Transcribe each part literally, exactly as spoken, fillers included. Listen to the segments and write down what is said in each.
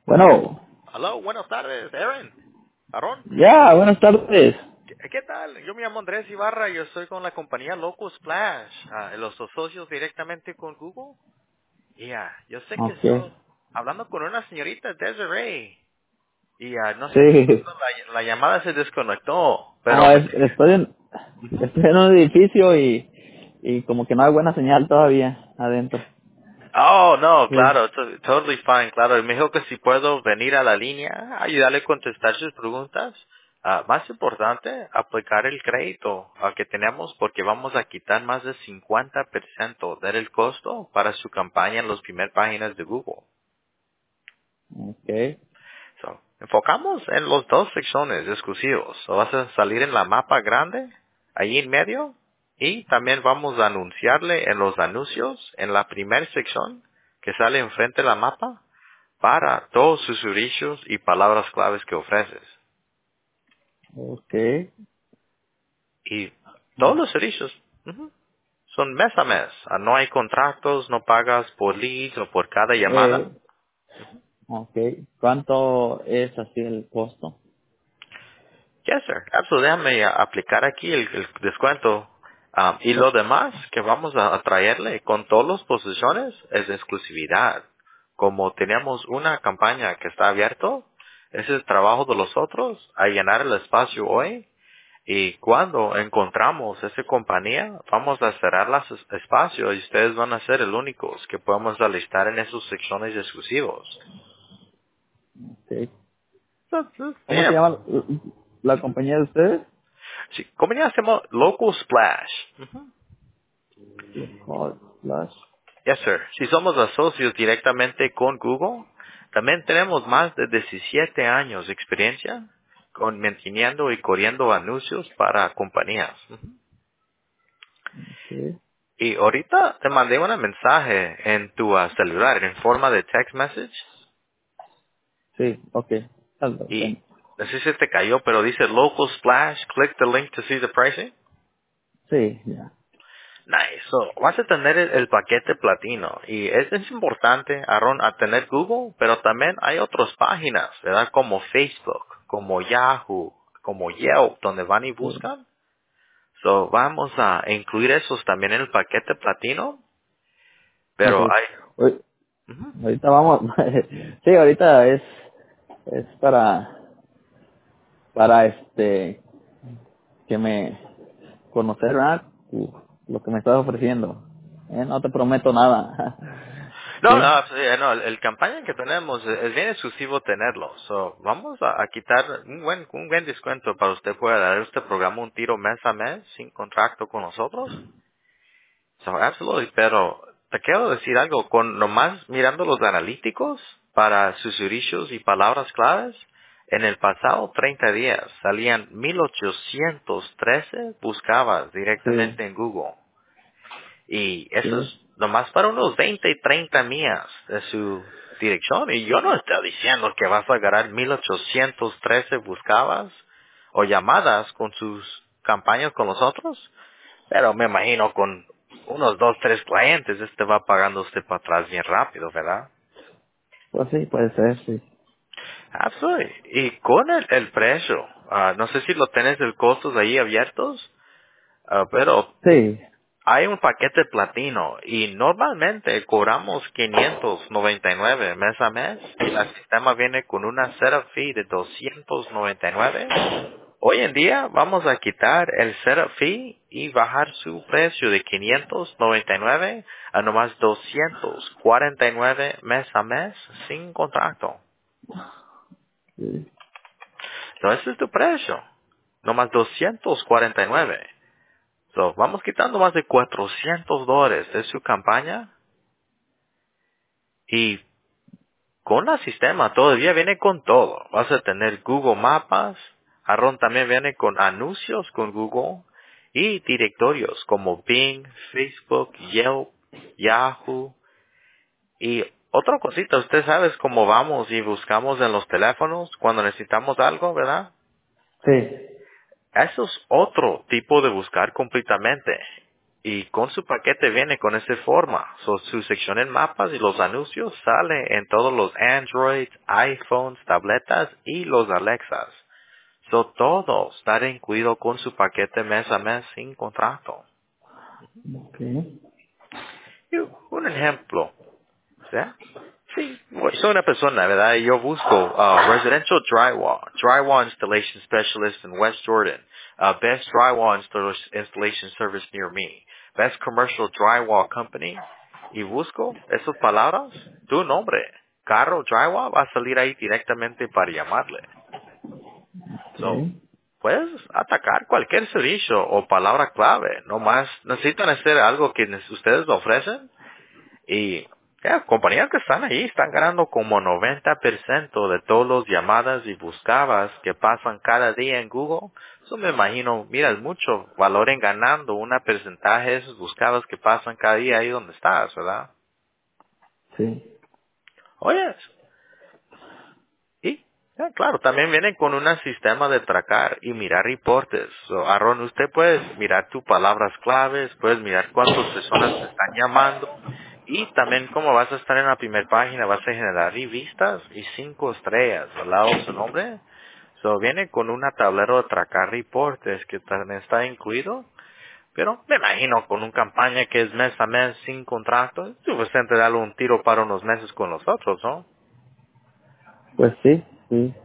Bueno, Aló, buenas tardes, Aaron. Aaron, ya, buenas tardes. ¿qué, qué tal? Yo me llamo Andrés Ibarra, yo estoy con la compañía Loco Splash, ah, los socios directamente con Google. Y ah, yo sé que Ok. estoy hablando con una señorita, Desiree. Y ah, no sé qué Sí. pasó, la, la llamada se desconectó, pero Oh, me... es- estoy en, estoy en un edificio y, y como que no hay buena señal todavía adentro. Oh, no, Sí. claro, to- totally fine, claro. Y me dijo que si puedo venir a la línea, ayudarle a contestar sus preguntas. Ah, más importante, aplicar el crédito ah, que tenemos porque vamos a quitar más del cincuenta por ciento del costo para su campaña en las primeras páginas de Google. Ok. So, enfocamos en las dos secciones exclusivos. So, vas a salir en la mapa grande, ahí en medio, y también vamos a anunciarle en los anuncios en la primera sección que sale enfrente de la mapa para todos sus servicios y palabras claves que ofreces. Ok. Y todos los servicios ujú, son mes a mes. Ah, no hay contratos, no pagas por leads o por cada llamada. Eh, ok. ¿Cuánto es así el costo? Yes, sir. Absolutely. Déjame ah, aplicar aquí el, el descuento. Ah, y lo O- demás que vamos a, a traerle con todas las posiciones es exclusividad. Como tenemos una campaña que está abierto, ese es el trabajo de los otros, a llenar el espacio hoy. Y cuando encontramos esa compañía, vamos a cerrar los es- espacios y ustedes van a ser el únicos que podemos alistar en esas secciones exclusivos. ok. Entonces, ¿Cómo se yeah. llama la compañía de ustedes? Sí, compañía se llama Local Splash. Local Flash. Yes, sir. Si somos socios directamente con Google, también tenemos más de diecisiete años de experiencia con manteniendo y corriendo anuncios para compañías. Ujú. Ok. Y ahorita te mandé un mensaje en tu ah, celular en forma de text message Sí, ok. Ya lo y tengo. no sé si te cayó, pero dice local splash, click the link to see the pricing. Sí, ya. Nice. So, vas a tener el, el paquete platino y es, es importante, Aaron, a tener Google, pero también hay otras páginas, ¿verdad? Como Facebook, como Yahoo, como Yelp, donde van y Sí. buscan. So, vamos a incluir esos también en el paquete platino, Ok. pero hay... Oye, Ujú. ahorita vamos, sí, ahorita es, es para, para este, que me conocer, ¿verdad? Tu- lo que me estás ofreciendo. Eh, no te prometo nada. No, Sí, no, sí, no, el, el campaña que tenemos es, es bien exclusivo tenerlo. So, vamos a, a quitar un buen, un buen descuento para usted pueda dar este programa un tiro mes a mes sin contrato con nosotros. So, absolutely, pero te quiero decir algo, con nomás mirando los analíticos para sus servicios y palabras claves, en el pasado treinta días salían mil ochocientos trece buscabas sí, directamente en Google. Y eso sí. es nomás para unos veinte y treinta millas de su dirección. Y yo no estoy diciendo que vas a ganar mil ochocientos trece buscabas o llamadas con sus campañas con nosotros. Pero me imagino con unos dos, tres clientes, este va pagando usted para atrás bien rápido, ¿verdad? Pues sí, puede ser, sí. Absolutely. Y con el, el precio, ah, no sé si lo tenés el costos ahí abiertos, ah, pero Sí, hay un paquete platino y normalmente cobramos quinientos noventa y nueve mes a mes y el sistema viene con una setup fee de doscientos noventa y nueve. Hoy en día vamos a quitar el setup fee y bajar su precio de quinientos noventa y nueve a nomás doscientos cuarenta y nueve mes a mes sin contrato. sí. Entonces ese es tu precio. Nomás doscientos cuarenta y nueve. So, vamos quitando más de cuatrocientos dólares de su campaña y con el sistema todavía viene con todo. Vas a tener Google Mapas. Aaron también viene con anuncios con Google y directorios como Bing, Facebook, Yelp, Yahoo. Y otra cosita, usted sabe cómo vamos y buscamos en los teléfonos cuando necesitamos algo, ¿verdad? Sí, Eso es otro tipo de buscar completamente. Y con su paquete viene con esta forma. So, su sección en mapas y los anuncios sale en todos los Androids, iPhones, tabletas y los Alexas. So, todo está incluido con su paquete mes a mes sin contrato. Okay. Y un ejemplo, ¿sí? Sí, bueno, soy una persona, ¿verdad? Y yo busco uh, Residential Drywall, Drywall Installation Specialist in West Jordan, uh, Best Drywall install- Installation Service near me, Best Commercial Drywall Company, y busco esas palabras, tu nombre, carro drywall, va a salir ahí directamente para llamarle. So, Okay. puedes atacar cualquier servicio o palabra clave, no más necesitan hacer algo que nes- ustedes ofrecen. Y ya, compañías que están ahí están ganando como noventa por ciento de todas las llamadas y buscadas que pasan cada día en Google. Eso me imagino, miras mucho valor en ganando una porcentaje de esas buscadas que pasan cada día ahí donde estás, ¿verdad? Sí. Oye, y ya, claro, también vienen con un sistema de tracar y mirar reportes. So, Aaron, usted puede mirar tus palabras claves, puedes mirar cuántas personas te están llamando y también como vas a estar en la primera página, vas a generar revistas y cinco estrellas al lado de su nombre. So, viene con una tablero de tracar reportes que también está incluido. Pero me imagino con una campaña que es mes a mes sin contrato, es suficiente darle un tiro para unos meses con los otros, ¿no? Pues sí, sí.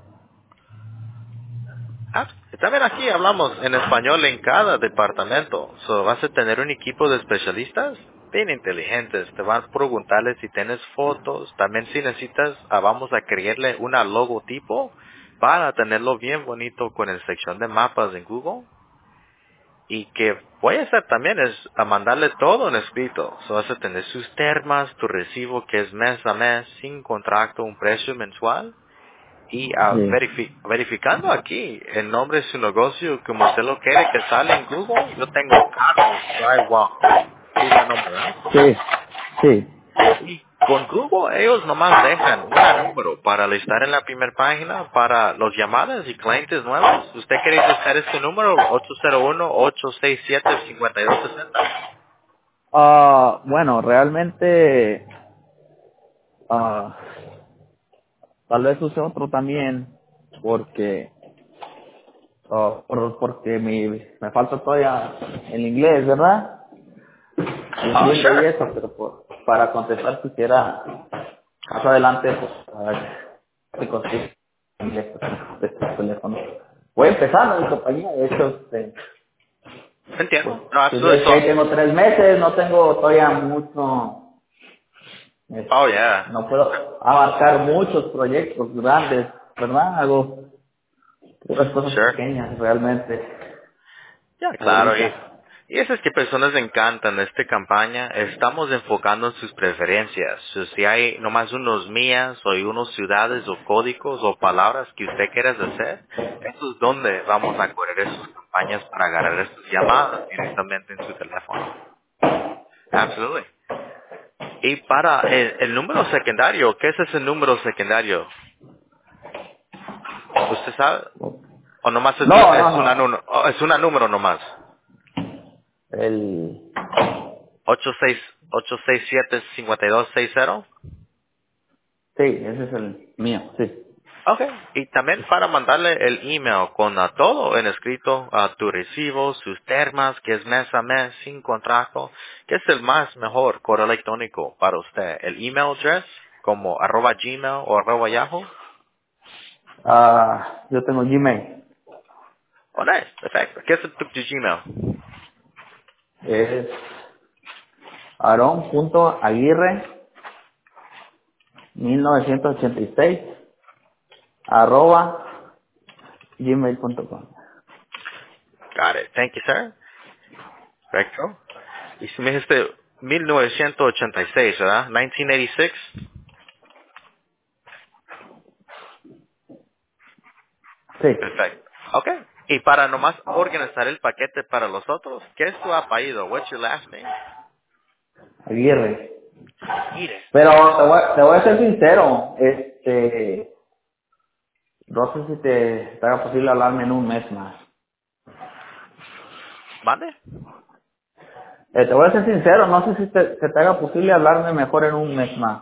Ah, y también aquí hablamos en español en cada departamento. So, vas a tener un equipo de especialistas bien inteligentes. Te van a preguntarle si tienes fotos. También si necesitas, ah, vamos a crearle una logotipo para tenerlo bien bonito con el sección de mapas en Google. Y que voy a hacer también es a mandarle todo en escrito. So, vas a tener sus termas, tu recibo que es mes a mes, sin contrato, un precio mensual. Y ah, Sí. verifi- verificando aquí el nombre de su negocio, como usted lo quiere que sale en Google, yo tengo Carlos Drywall. Sí, es el nombre, ¿verdad? Sí. Sí. Y con Google ellos nomás dejan un número para listar en la primera página para los llamadas y clientes nuevos. ¿Usted quiere listar este número? ocho cero uno, ocho seis siete, cinco dos seis cero. Ah, bueno, realmente, ah, tal vez use otro también, porque, ah, por- porque mi, me falta todavía el inglés, ¿verdad? Oh, Entiendo y sure. eso, pero por, para contestar quisiera más adelante, pues, a ver si consigo inglés de este teléfono. Voy empezando mi compañía, de hecho, este, pues, Entiendo. No, pues eso ves es... que ahí tengo tres meses, no tengo todavía mucho, es- Oh, yeah. no puedo abarcar muchos proyectos grandes, ¿verdad? Hago puras cosas Sure. pequeñas realmente, Ya, claro, y, ahorita. y eso es que personas encantan esta campaña. Estamos enfocando en sus preferencias. So, si hay nomás unos mías o hay unos ciudades o códigos o palabras que usted quiera hacer, eso es donde vamos a correr esas campañas para agarrar estas llamadas directamente en su teléfono. Absolutely. Y para el, el número secundario, ¿qué es ese número secundario? ¿Usted sabe? ¿O nomás es, No, no, es, una, no. nu- o es una número nomás? El, ocho seis ocho seis siete cinco dos seis cero. sí, ese es el mío, sí. Okay. Y también para mandarle el email con ah, todo en escrito, a tu recibo, sus termas, que es mes a mes, sin contrato, que es el más mejor correo electrónico para usted. El email address, como arroba gmail o arroba yahoo. Ah, yo tengo Gmail. Oh, nice. Perfecto. ¿Qué es tu, tu Gmail? Es aaron.aguirre mil novecientos ochenta y seis arroba gmail punto com. Got it. Thank you, sir. Perfecto. Y si me dijiste mil novecientos ochenta y seis, ¿verdad? mil novecientos ochenta y seis. Sí, Perfecto. Ok. Y para nomás organizar el paquete para los otros, ¿qué es tu apellido? What's your last name? Aguirre. Aguirre. Pero te voy, te voy a ser sincero, este, no sé si te, te haga posible hablarme en un mes más. ¿Mande? Eh, te voy a ser sincero, no sé si te, se te haga posible hablarme mejor en un mes más.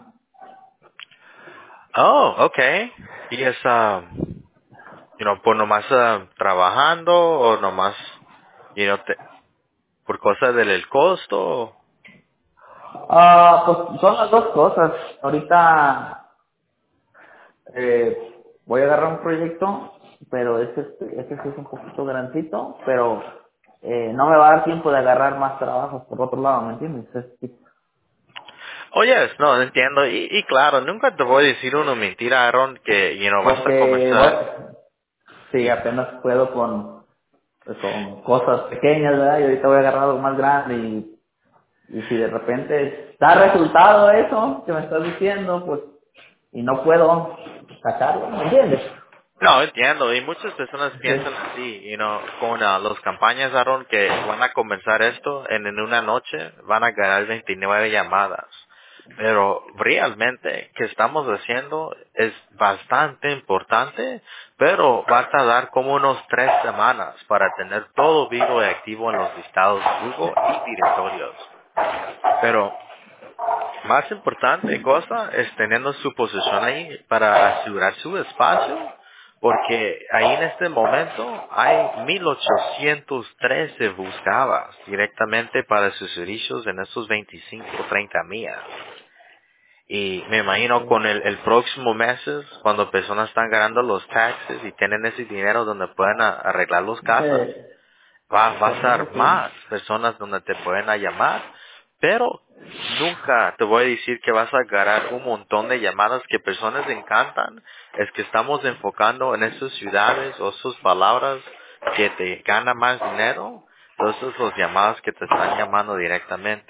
Oh, okay. ¿Y es, ah, you know, por nomás ah, trabajando o nomás, you know, te- por cosa del el costo? Ah, pues son las dos cosas. Ahorita eh, voy a agarrar un proyecto, pero ese, este- ese sí es un poquito grandito, pero eh, no me va a dar tiempo de agarrar más trabajos por otro lado, ¿me entiendes? Es que- Oye, no, entiendo. Y, y claro, nunca te voy a decir una mentira, Aaron, que, you know, vas a porque, comenzar. bueno, sí, Y, apenas puedo con, pues, con cosas pequeñas, ¿verdad? Y ahorita voy a agarrar algo más grande y, y si de repente da resultado eso que me estás diciendo, pues, y no puedo sacarlo, ¿me entiendes? no, entiendo. Y muchas personas Sí. piensan así, you know, con ah, las campañas, Aaron, que van a comenzar esto en, en una noche, van a ganar veintinueve llamadas. Pero realmente, que estamos haciendo es bastante importante, pero va a tardar como unos tres semanas para tener todo vivo y activo en los listados de Google y directorios. Pero más importante cosa es teniendo su posición ahí para asegurar su espacio, porque ahí en este momento hay mil ochocientos trece buscadas directamente para sus servicios en esos veinticinco o treinta millas. Y me imagino con el, el próximo meses, cuando personas están ganando los taxes y tienen ese dinero donde pueden a- arreglar las casas, Sí, va, va a estar correcto. más personas donde te pueden a llamar, pero nunca te voy a decir que vas a agarrar un montón de llamadas que personas encantan, es que estamos enfocando en esas ciudades o sus palabras que te gana más dinero, entonces los llamadas que te están llamando directamente.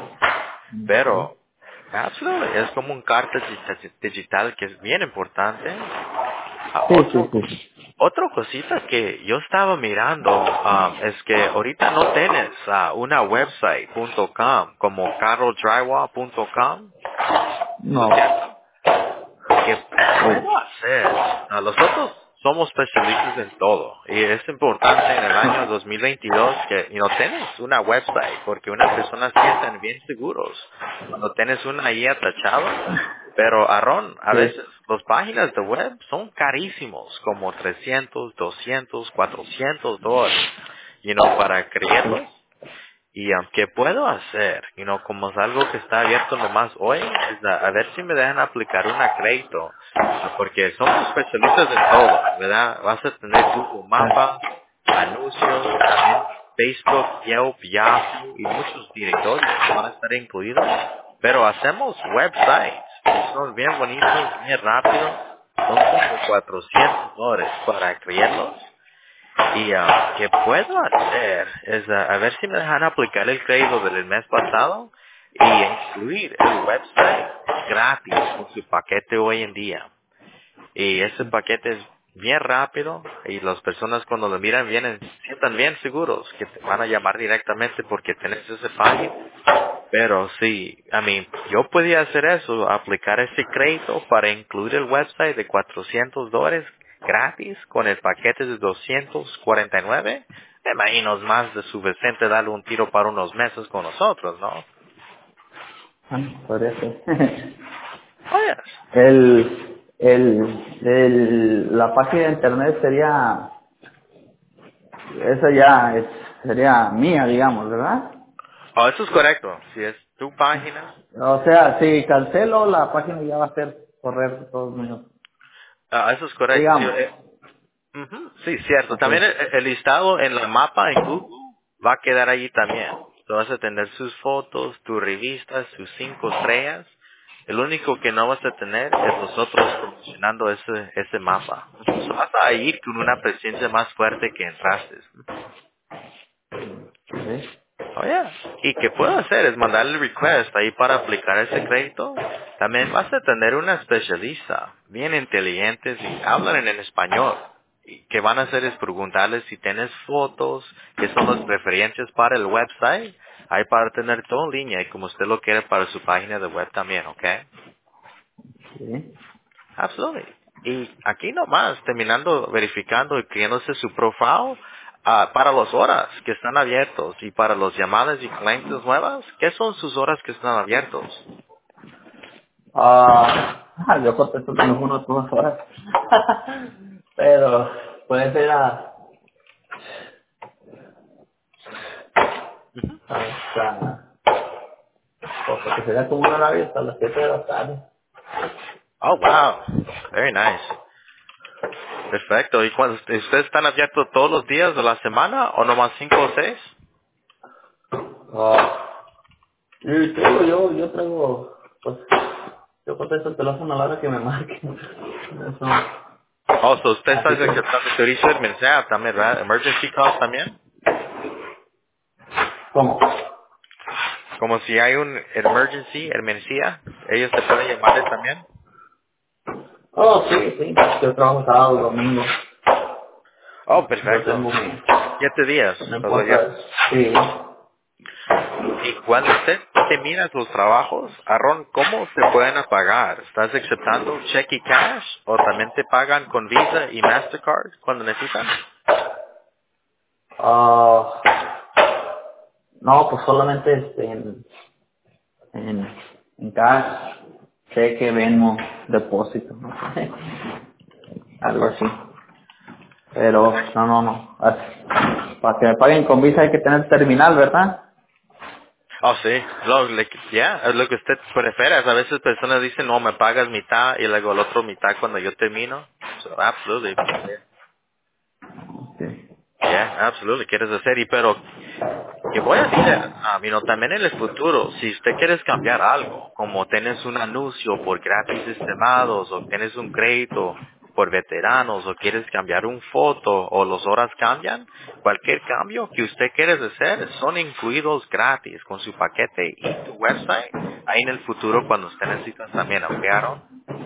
Ok. Pero, absolutely, es como un carta digi- digital que es bien importante. Ah, Sí, sí, otro, sí. otra cosita que yo estaba mirando um, es que ahorita no tienes ah, una website punto com como carro drywall punto com, ¿no No. es cierto? ¿Qué Sí. puedo hacer? Ah, nosotros somos especialistas en todo y es importante en el año dos mil veintidós que no tienes una website porque una persona sienten bien seguros cuando tienes una ahí atachada. Pero Aaron, a Sí. veces las páginas de web son carísimos, como trescientos, doscientos, cuatrocientos dólares, you know, para crearlos. Y um, ¿qué puedo hacer? You know, como es algo que está abierto nomás hoy, es a, a ver si me dejan aplicar un crédito. Ah, porque somos especialistas en todo, ¿verdad? Vas a tener Google Mapas, anuncios, también Facebook, Yelp, Yahoo y muchos directorios van a estar incluidos. Pero hacemos websites y son bien bonitos, bien rápidos. Son como cuatrocientos dólares para crearlos. Y ah, que puedo hacer es ah, a ver si me dejan aplicar el crédito del mes pasado y incluir el website gratis con su paquete hoy en día. Y ese paquete es bien rápido y las personas cuando lo miran vienen, sientan bien seguros que te van a llamar directamente porque tienes esa página. Pero sí, I mean, yo podía hacer eso, aplicar ese crédito para incluir el website de cuatrocientos dólares gratis con el paquete de doscientos cuarenta y nueve. Me imagino es más de suficiente darle un tiro para unos meses con nosotros, ¿no? Ah, podría ser. Oye, el, el, el, la página de internet sería, esa ya es, sería mía, digamos, ¿verdad? oh, eso es correcto. Si es tu página, O sea, si cancelo, la página ya va a ser correr de todos míos. ah, eso es correcto. Sí, Digamos. eh, ujú, sí, cierto. Ok. También el, el listado en la mapa en Google va a quedar allí también. Tú vas a tener sus fotos, tus revistas, sus cinco estrellas. El único que no vas a tener es nosotros promocionando ese, ese mapa. Ujú. So, vas a ir con una presencia más fuerte que entraste. Ok. Oh, yeah. Y que puedo hacer es mandarle el request ahí para aplicar ese crédito. También vas a tener una especialista, bien inteligentes y hablan en el español. Y que van a hacer es preguntarles si tienes fotos, qué son las preferencias para el website. Ahí para tener todo en línea y como usted lo quiere para su página de web también, ¿ok? Sí. Absolutely. Y aquí nomás, terminando verificando y creándose su profile, Ah, para las horas que están abiertos y para las llamadas y clientes nuevas, ¿qué son sus horas que están abiertos? Ah, ah, yo contesto como unas dos horas. Pero puede ser a, Ujú. hasta, porque sería como una horario hasta las siete de la tarde. Oh, wow. Very nice. Perfecto. ¿Y cuando ustedes están abiertos todos los días de la semana o nomás cinco o seis? Ah, y te digo, yo, yo traigo, pues, yo contesto el teléfono a la hora que me marquen. Eso, Oh, so usted está así que, aceptando servicio de emergencia también, ¿verdad? Emergency calls también. ¿cómo? Como si hay un emergency, emergencia, ellos te pueden llamar también. Oh, sí, sí, yo trabajo sábado, domingo. Oh, Yo perfecto. tengo mi, Siete días. no Todavía. importa, sí. Y cuando usted termina sus trabajos, Aaron, ¿cómo te pueden pagar? ¿Estás aceptando cheque y cash? ¿O también te pagan con Visa y Mastercard cuando necesitan? Ah, no, pues solamente este, en, en, en cash, cheque, Venmo, depósito, no sé, algo así. Pero, no, no, no. As- Para que me paguen con Visa hay que tener terminal, ¿verdad? Oh, sí. Lo, le- ya, es lo que usted prefiere. A veces personas dicen, no, me pagas mitad y luego el otro mitad cuando yo termino. So, absolutely. Sí. Yeah, absolutely. Quieres hacer, y pero que voy a decir, ah, mira, también en el futuro, si usted quiere cambiar algo, como tienes un anuncio por gratis estimados, o tienes un crédito por veteranos, o quieres cambiar un foto, o las horas cambian, cualquier cambio que usted quiere hacer son incluidos gratis con su paquete y tu website, ahí en el futuro cuando usted necesita también, ¿ok, Aaron?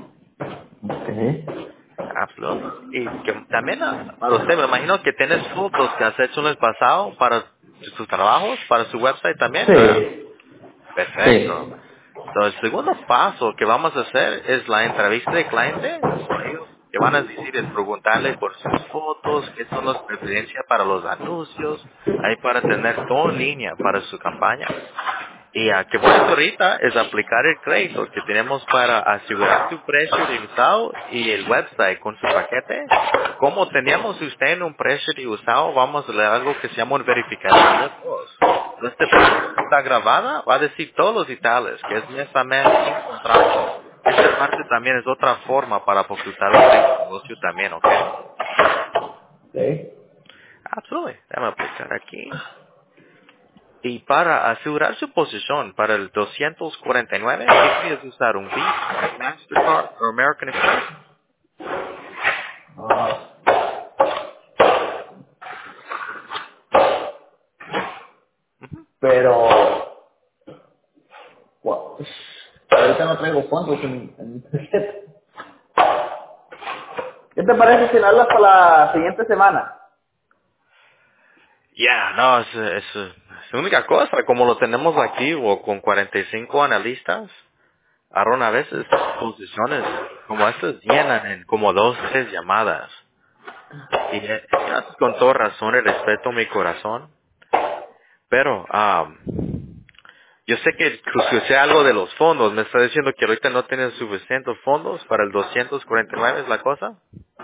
Ok. Absolutely. Y que también ah, para usted, me imagino que tienes fotos que has hecho en el pasado para sus trabajos, para su website también, ¿verdad? Sí. Perfecto. Sí. So, el segundo paso que vamos a hacer es la entrevista de cliente. So, ellos que van a decir es preguntarle por sus fotos, qué son las preferencias para los anuncios, ahí para tener todo en línea para su campaña. Y a que voy a hacer ahorita es aplicar el crédito que tenemos para asegurar su precio de usado y el website con su paquete. Como teníamos usted en un precio de usado, vamos a leer algo que se llama una verificación de voz. Esta parte que está grabada va a decir todos los detalles, que es mes a mes sin contrato. Esta parte también es otra forma para ocultar el crédito de negocio también, ¿ok? Sí. Absolutely. Déjame aplicar aquí. Y para asegurar su posición para el doscientos cuarenta y nueve, ¿qué quieres usar? ¿Un Visa, Mastercard o American Express? Ah, pero, wow, ahorita no traigo fondos en, en mi tarjeta. ¿Qué te parece si me hablas para la siguiente semana? Ya, no, es, es, es la única cosa, como lo tenemos aquí, o con cuarenta y cinco analistas, Aaron, a veces posiciones como estas llenan en como dos, tres llamadas. Y eh, ya, con toda razón y respeto mi corazón, pero ah yo sé que escuché algo de los fondos. Me está diciendo que ahorita no tienen suficientes fondos para el doscientos cuarenta y nueve, ¿es la cosa?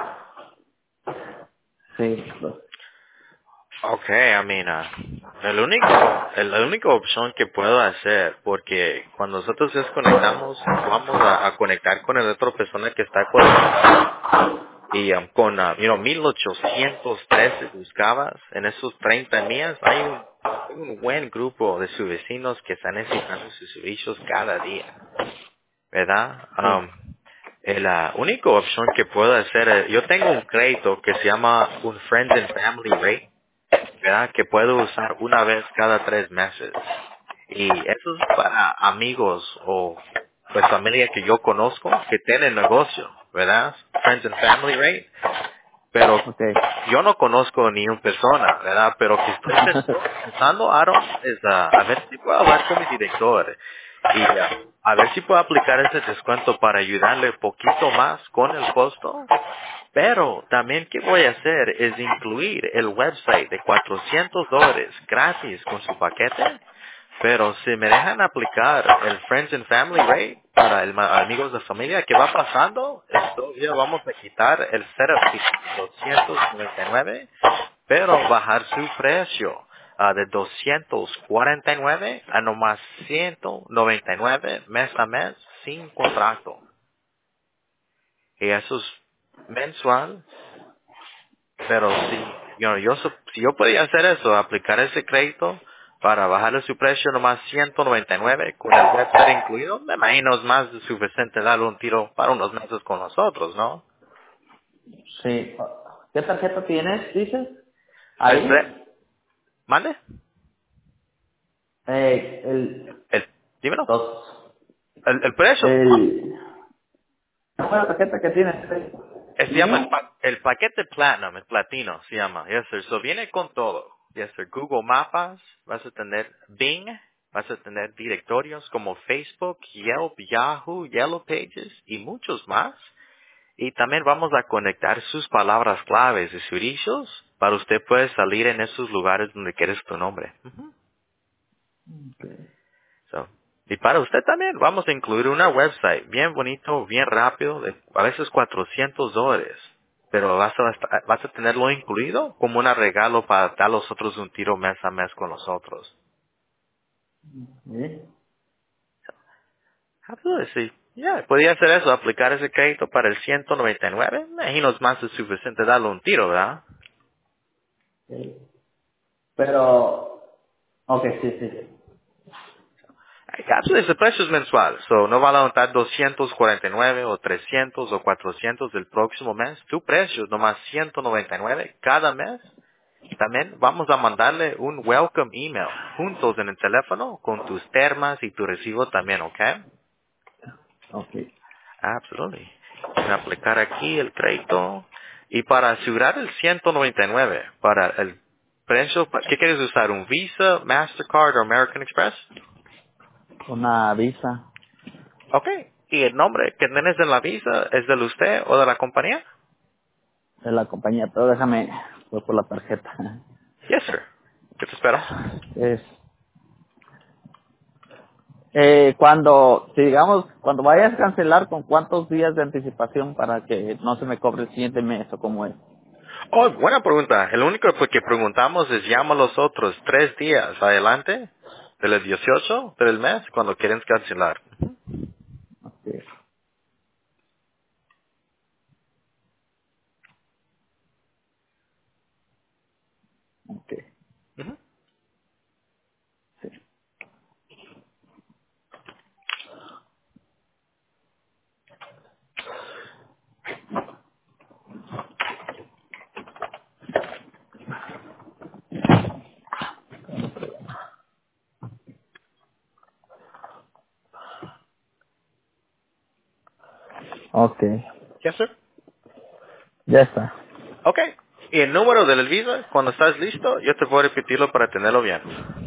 Sí. Pues, Okay, I mean, ah, el único, el- la única opción que puedo hacer, porque cuando nosotros desconectamos, vamos a, a conectar con el otra persona que está cualificada. Y um, con, ah, you know, mil ochocientos trece buscabas en esos treinta mías, hay un, hay un buen grupo de sus vecinos que están necesitando sus servicios cada día. ¿Verdad? sí. Um, eh, la única opción que puedo hacer es, yo tengo un crédito que se llama un Friends and Family Rate, ¿verdad? Que puedo usar una vez cada tres meses. Y eso es para amigos o pues familia que yo conozco que tienen negocio, ¿verdad? Friends and Family Rate. Pero Ok. yo no conozco ni una persona, ¿verdad? Pero que estoy pensando, pensando Aaron, es ah, a ver si puedo hablar con mi director. Y ah, a ver si puedo aplicar ese descuento para ayudarle poquito más con el costo. Pero también ¿qué voy a hacer? Es incluir el website de cuatrocientos dólares gratis con su paquete. Pero si me dejan aplicar el Friends and Family Rate para el ma- amigos de familia, ¿qué va pasando? Esto ya vamos a quitar el setup fee doscientos noventa y nueve, pero bajar su precio ah, de doscientos cuarenta y nueve a nomás ciento noventa y nueve mes a mes sin contrato. Y eso es mensual. Pero si yo, yo, sup- si yo podía hacer eso, aplicar ese crédito para bajarle su precio nomás ciento noventa y nueve con el website incluido, me imagino es más de suficiente darle un tiro para unos meses con nosotros, ¿no? Sí. ¿Qué tarjeta tienes, dices? El pre- Ahí. ¿Mande? Eh, el El, dímelo. dos. El, el precio. El, ¿cuál es la tarjeta que tienes? Eh, Se llama el, ¿Premium? pa- el paquete Platinum, el platino se llama. Yes, sir. So viene con todo. Yes, sir. Google Mapas, vas a tener Bing, vas a tener directorios como Facebook, Yelp, Yahoo, Yellow Pages y muchos más. Y también vamos a conectar sus palabras claves y sus servicios para usted puede salir en esos lugares donde quieres tu nombre. Ujú. So, y para usted también vamos a incluir una website bien bonito, bien rápido, de a veces cuatrocientos dólares. Pero vas a, vas a tenerlo incluido como un regalo para dar a los otros un tiro mes a mes con nosotros. Sí. Absolutely, sí. Ya, podía hacer eso, aplicar ese crédito para el ciento noventa y nueve. Me imagino es más que suficiente darle un tiro, ¿verdad? Sí. Pero, ok, sí, sí. Caso ese precio es mensual, so no va a levantar doscientos cuarenta y nueve o trescientos o cuatrocientos del próximo mes. Tu precio es nomás ciento noventa y nueve cada mes. También vamos a mandarle un welcome email juntos en el teléfono con tus termas y tu recibo también, ¿ok? Ok. Absolutely. Voy a aplicar aquí el crédito. Y para asegurar el ciento noventa y nueve, para el precio, ¿qué quieres usar? ¿Un Visa, Mastercard o American Express? Una visa Ok. ¿Y el nombre que tienes en la visa es de usted o de la compañía? de la compañía, pero déjame, voy por la tarjeta. Yes, sir. ¿Qué te espero? Es, eh, cuando, si digamos, cuando vayas a cancelar, ¿con cuántos días de anticipación para que no se me cobre el siguiente mes o cómo es? Oh, buena pregunta. El único que preguntamos es llama a los otros tres días adelante del dieciocho del mes cuando quieren cancelar. Ok, ok, Ujú. sí. Ok, Yes, sir. ya está. Ok. Y el número del visa, cuando estás listo, yo te voy a repetirlo para tenerlo bien.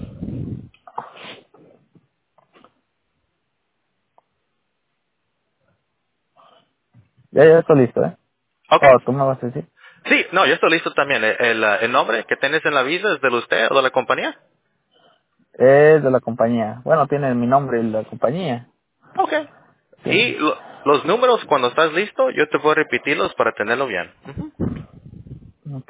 Ya, ya estoy listo, ¿eh? Ok. Oh, ¿tú me vas a decir? Sí, no, yo estoy listo también. El, el, el nombre que tienes en la visa es de usted o de la compañía. Es de la compañía. Bueno, tiene mi nombre y la compañía. Ok. Sí, Y lo- los números, cuando estás listo, yo te voy a repetirlos para tenerlo bien. Ujú. ok.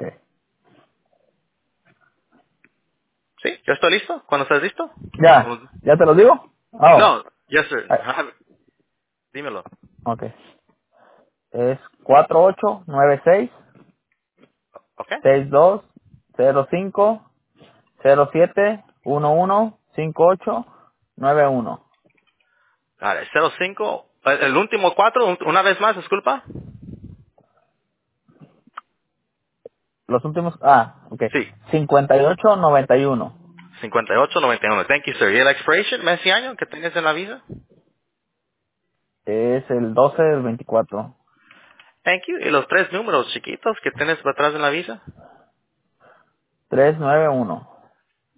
¿Sí? ¿Ya estoy listo? ¿Cuando estás listo? Ya, ¿ya te lo digo? Oh, No, yes, sir. ay, Ah, dímelo. ok. Es cuatro ocho nueve seis ¿Ok? seis dos cero cinco cero siete uno uno cinco ocho nueve uno. Vale, cero cinco. El el último cuatro, un- una vez más, disculpa. Los últimos, ah, ok. Sí. cincuenta y ocho noventa y uno. cincuenta y ocho noventa y uno. Thank you, sir. ¿Y el expiration, mes y año que tienes en la visa? Es el doce del veinticuatro. Thank you. ¿Y los tres números chiquitos que tienes atrás en la visa? trescientos noventa y uno.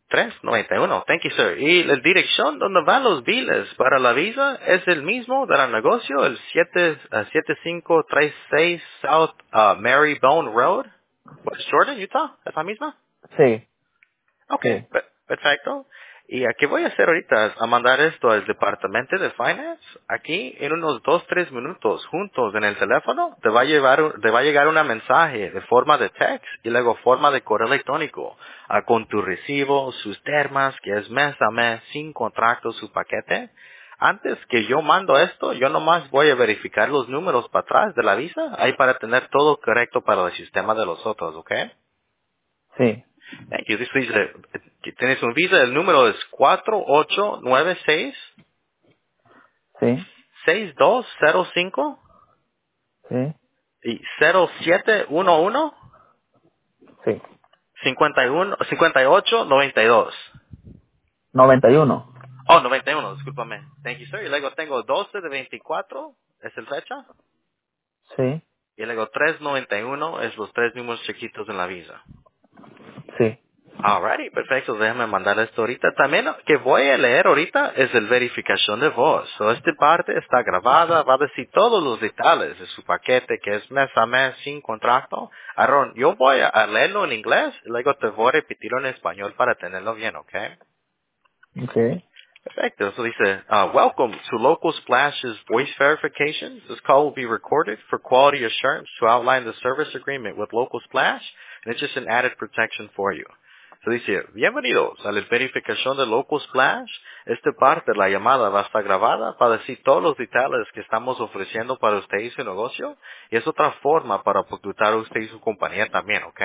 tres noventa y uno. Thank you, sir. Y la dirección donde van los biles para la visa es el mismo del negocio, el siete, uh, siete cinco tres seis South uh, Marybone Road, West Jordan, Utah. ¿Es la misma? Sí, Okay, sí. pe- perfecto. Y aquí voy a hacer ahorita es a mandar esto al departamento de finance. Aquí en unos dos, tres minutos juntos en el teléfono te va a llevar, un- te va a llegar una mensaje de forma de text y luego forma de correo electrónico ah, con tu recibo, sus termas, que es mes a mes, sin contrato, su paquete. Antes que yo mando esto, yo nomás voy a verificar los números para atrás de la visa, ahí para tener todo correcto para el sistema de los otros, ¿ok? Sí, Thank you. This visa, que tienes un visa, el número es cuatro ocho nueve seis sí, seis dos cero cinco sí, y cero siete uno uno sí. cincuenta y uno cincuenta y ocho noventa y dos. noventa y uno. Oh, noventa y uno, discúlpame. Thank you, sir. Y luego tengo doce de veinticuatro, es el fecha. Sí, Y luego tres noventa y uno es los tres números chiquitos en la visa. sí. Alrighty, perfecto. Déjame mandar esto ahorita. También lo que voy a leer ahorita es el verificación de voz. So, esta parte está grabada, va a decir todos los detalles de su paquete, que es mes a mes sin contrato. Aaron, yo voy a leerlo en inglés y luego te voy a repetirlo en español para tenerlo bien, ¿ok? Okay. Perfecto. So dice, uh, welcome to Local Splash's voice verification. This call will be recorded for quality assurance to outline the service agreement with Local Splash, and it's just an added protection for you. So dice, bienvenidos a la verificación de Local Splash. Esta parte de la llamada va a estar grabada para decir todos los detalles que estamos ofreciendo para usted y su negocio, y es otra forma para ocultar a usted y su compañía también, ¿ok?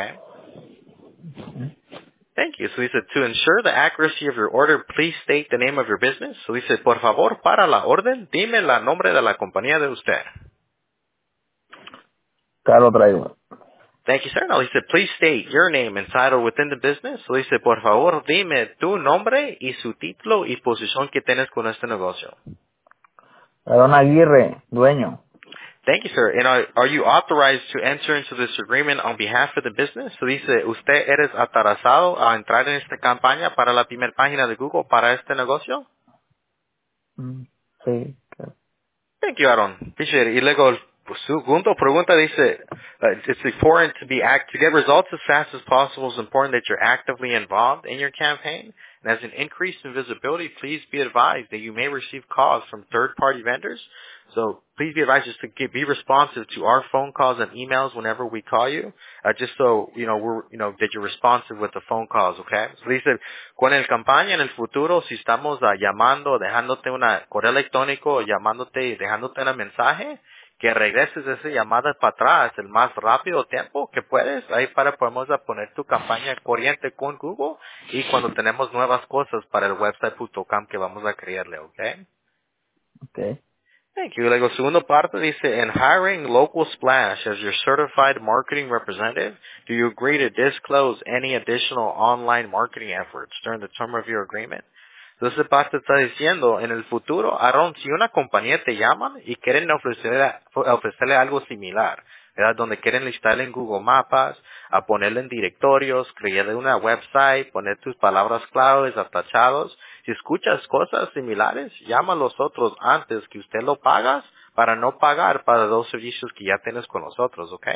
Thank you. So dice, to ensure the accuracy of your order, please state the name of your business. So dice, por favor, para la orden, dime el nombre de la compañía de usted. Carlos Driver. Thank you, sir. Now dice, please state your name and title within the business. So dice, por favor, dime tu nombre y su título y posición que tienes con este negocio. Aaron Aguirre, dueño. Thank you, sir. And are, are you authorized to enter into this agreement on behalf of the business? So dice, ¿usted eres autorizado a entrar en esta campaña para la primera página de Google para este negocio? Mm, sí. Thank you, Aaron. Appreciate it. Y luego, el segundo pregunta dice, uh, it's important to be act, to get results as fast as possible. It's important that you're actively involved in your campaign. And as an increase in visibility, please be advised that you may receive calls from third-party vendors. So please be advised just to get, be responsive to our phone calls and emails whenever we call you, uh, just so, you know, we're, you know, that you're responsive with the phone calls, okay? So dice, con el campaña en el futuro, si estamos uh, llamando, dejándote una correo electrónico, o llamándote y dejándote un mensaje, que regreses esa llamada para atrás el más rápido tiempo que puedes, ahí para podemos a poner tu campaña corriente con Google y cuando tenemos nuevas cosas para el website punto com que vamos a crearle, ¿ok? Okay. Thank you. Luego, segundo parte dice, in hiring Local Splash as your certified marketing representative, do you agree to disclose any additional online marketing efforts during the term of your agreement? Entonces, parte está diciendo, en el futuro, Aaron, si una compañía te llaman y quieren ofrecer, ofrecerle algo similar, ¿verdad? Donde quieren listarle en Google Mapas, a ponerle en directorios, crearle una website, poner tus palabras claves, atachados. Si escuchas cosas similares, llama a los otros antes que usted lo pagas para no pagar para los servicios que ya tienes con nosotros, ¿ok?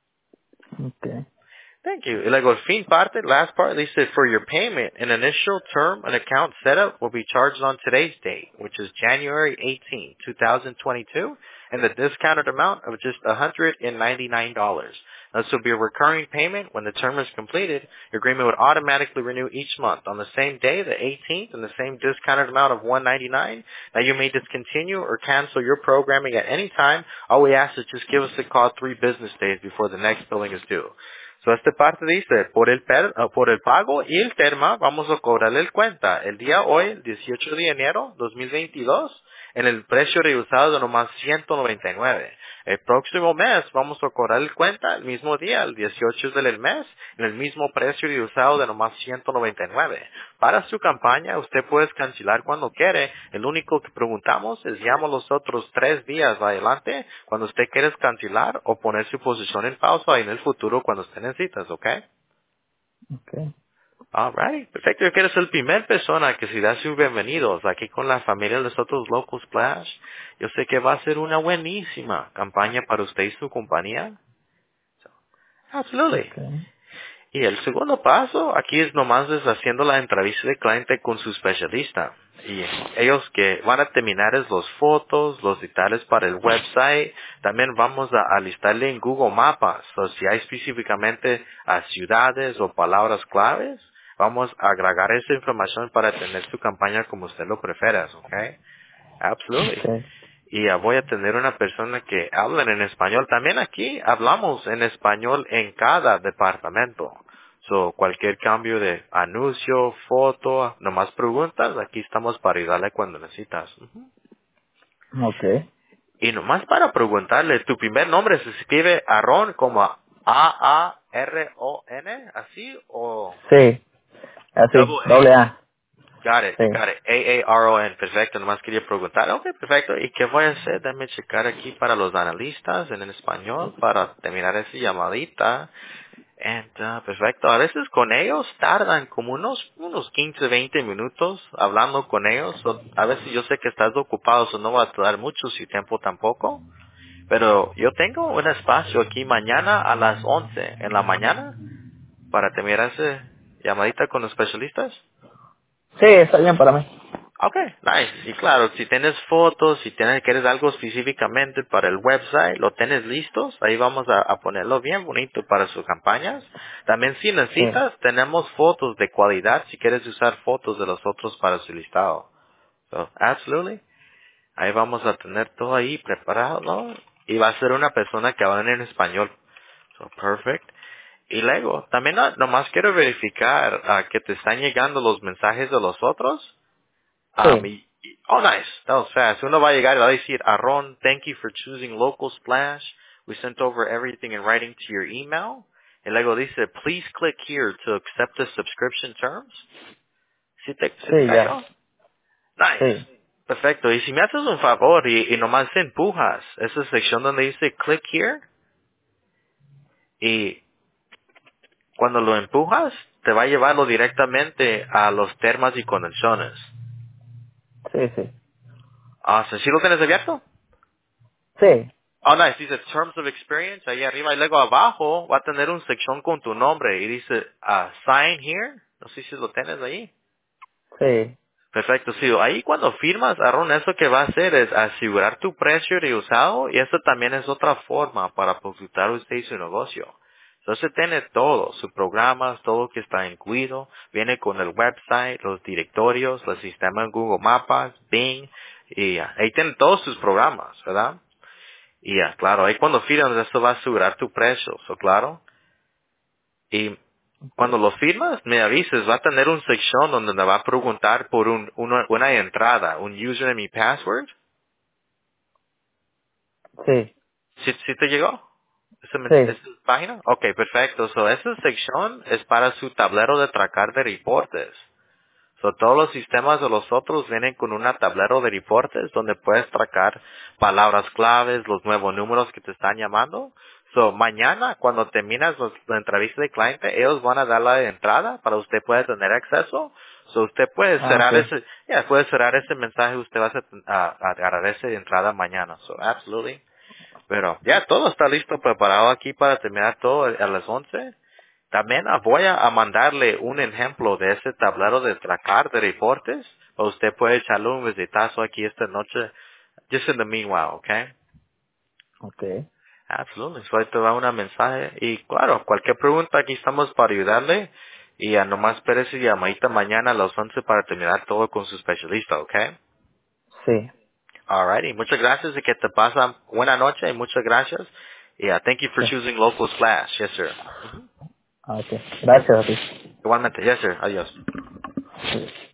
Okay. Thank you. Y luego el fin parte, last part, they said for your payment, an initial term and account setup will be charged on today's date, which is January eighteenth, twenty twenty-two, and the discounted amount of just one hundred ninety-nine dollars. This will be a recurring payment. When the term is completed, your agreement would automatically renew each month on the same day, the eighteenth, and the same discounted amount of one hundred ninety-nine dollars. Now you may discontinue or cancel your programming at any time. All we ask is just give us a call three business days before the next billing is due. So, esta parte dice, por el, per, uh, por el pago y el terma, vamos a cobrarle el cuenta el día hoy, el dieciocho de enero dos mil veintidós, en el precio reducido de nomás ciento noventa y nueve. El próximo mes vamos a cobrar el cuenta el mismo día, el dieciocho del mes, en el mismo precio reducido de nomás ciento noventa y nueve. Para su campaña, usted puede cancelar cuando quiere. El único que preguntamos es llama los otros tres días adelante cuando usted quiere cancelar o poner su posición en pausa en el futuro cuando usted necesitas, ¿ok? Okay. Alright, perfecto. Yo quiero ser la primera persona que se da sus bienvenidos aquí con la familia de nosotros Local Splash. Yo sé que va a ser una buenísima campaña para usted y su compañía. Absolutely. Okay. Y el segundo paso aquí es nomás es haciendo la entrevista de cliente con su especialista. Y ellos que van a terminar es los fotos, los detalles para el website. También vamos a, a listarle en Google Mapas. O si hay específicamente a ciudades o palabras claves, vamos a agregar esa información para tener su campaña como usted lo prefiera, ¿ok? Absolutely. Okay. Y ah, voy a tener una persona que habla en español. También aquí hablamos en español en cada departamento. So, cualquier cambio de anuncio, foto, nomás preguntas, aquí estamos para ayudarle cuando necesitas. Ujú. Okay. Y nomás para preguntarle, ¿tu primer nombre se escribe Aaron como A A R O N, así o Sí, así, double doble A? A. Got it, Sí. got it. A A R O N, perfecto. Nomás quería preguntar. Ok, perfecto. ¿Y qué voy a hacer? Déjame checar aquí para los analistas en el español para terminar esa llamadita. And, uh, perfecto. A veces con ellos tardan como unos unos quince, veinte minutos hablando con ellos. So, a veces yo sé que estás ocupado, so no va a tardar mucho su tiempo tampoco. Pero yo tengo un espacio aquí mañana a las once en la mañana para terminar esa llamadita con los especialistas. Sí, está bien para mí. Okay, nice. Y claro, si tienes fotos, si tienes, quieres algo específicamente para el website, lo tienes listos, ahí vamos a, a ponerlo bien bonito para sus campañas. También si Sí. necesitas, tenemos fotos de cualidad si quieres usar fotos de los otros para su listado. So, absolutely. Ahí vamos a tener todo ahí preparado, ¿no? Y va a ser una persona que habla en español. So, perfect. Y luego, también no- nomás quiero verificar ah, que te están llegando los mensajes de los otros. Um, Sí. y- y- oh, nice. That was fast. Uno va a llegar y va a decir, Aaron, thank you for choosing Local Splash. We sent over everything in writing to your email. Y luego dice, please click here to accept the subscription terms. ¿Sí te, sí te Sí, ya. cayó? Nice. Sí. Perfecto. Y si me haces un favor y, y nomás te empujas esa sección donde dice click here y cuando lo empujas te va a llevarlo directamente a los termas y condiciones. Sí, sí. Ah, ¿sí lo tienes abierto? Sí. Oh, nice. Dice Terms of Experience ahí arriba y luego abajo va a tener una sección con tu nombre y dice ah, Sign Here. No sé si lo tienes ahí. Sí. Perfecto, sí. Ahí cuando firmas, Aaron, eso que va a hacer es asegurar tu precio de usado y eso también es otra forma para consultar usted y su negocio. Entonces tiene todo, sus programas, todo que está incluido, viene con el website, los directorios, el sistema en Google Mapas, Bing, y ah, ahí tiene todos sus programas, ¿verdad? Y ya, claro, ahí cuando firmas esto va a asegurar tu precio, ¿so claro? Y cuando lo firmas, me avises, va a tener una sección donde me va a preguntar por un, una, una entrada, un username y password. Sí. ¿Sí, sí te llegó? ¿Esa, mens- Sí. esa página? Ok, perfecto. So, esa sección es para su tablero de tracar de reportes. So, todos los sistemas de los otros vienen con un tablero de reportes donde puedes tracar palabras claves, los nuevos números que te están llamando. So, mañana, cuando terminas los- la entrevista de cliente, ellos van a dar la entrada para usted pueda tener acceso. So, usted puede Ah, cerrar ok. ese, ya, puede cerrar ese mensaje, usted va a, hacer- a, a agarrar esa entrada mañana. So, absolutely. Pero, ya, todo está listo, preparado aquí para terminar todo a las once. También ah, voy a, a mandarle un ejemplo de ese tablero de tracar de reportes. O usted puede echarle un visitazo aquí esta noche. Just in the meanwhile, okay? Ok. Absolutely. So ahí te va un mensaje. Y claro, cualquier pregunta aquí estamos para ayudarle. Y ya nomás espérese llamadita mañana a las once para terminar todo con su especialista, okay? Sí. Alrighty. Muchas gracias y que te pasa buena noche y muchas gracias. Y uh, thank you for Sí. choosing Local Splash. Yes, sir. Ah, ok. Gracias a ti. Igualmente. Yes, sir. Adiós. Sí.